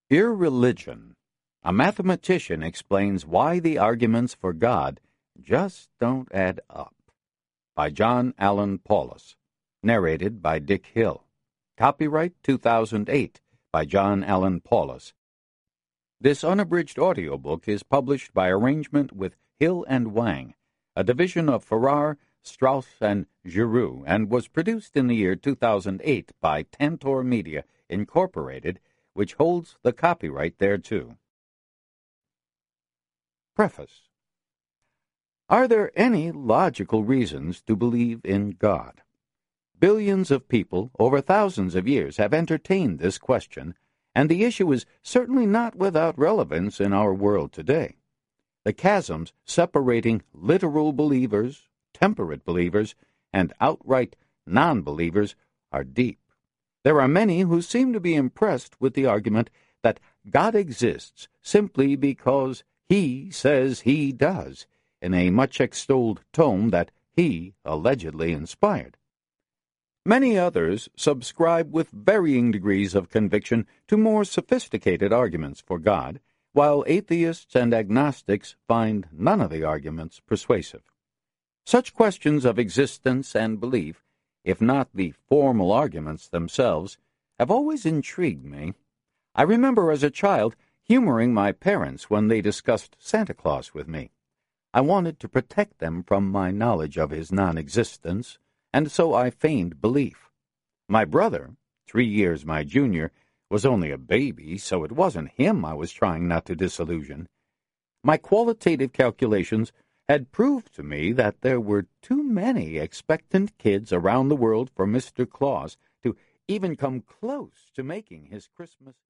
Irreligion. A mathematician explains why the arguments for God just don't add up. By John Allen Paulus. Narrated by Dick Hill. Copyright 2008 by John Allen Paulus. This unabridged audiobook is published by arrangement with Hill and Wang, a division of Farrar, Straus, and Giroux, and was produced in the year 2008 by Tantor Media, Incorporated, which holds the copyright thereto. Preface. Are there any logical reasons to believe in God? Billions of people over thousands of years have entertained this question, and the issue is certainly not without relevance in our world today. The chasms separating literal believers, temperate believers, and outright non-believers are deep. There are many who seem to be impressed with the argument that God exists simply because He says He does, in a much-extolled tome that He allegedly inspired. Many others subscribe with varying degrees of conviction to more sophisticated arguments for God, while atheists and agnostics find none of the arguments persuasive. Such questions of existence and belief, if not the formal arguments themselves, have always intrigued me. I remember as a child humoring my parents when they discussed Santa Claus with me. I wanted to protect them from my knowledge of his non-existence, and so I feigned belief. My brother, 3 years my junior, was only a baby, so it wasn't him I was trying not to disillusion. My qualitative calculations had proved to me that there were too many expectant kids around the world for Mr. Claus to even come close to making his Christmas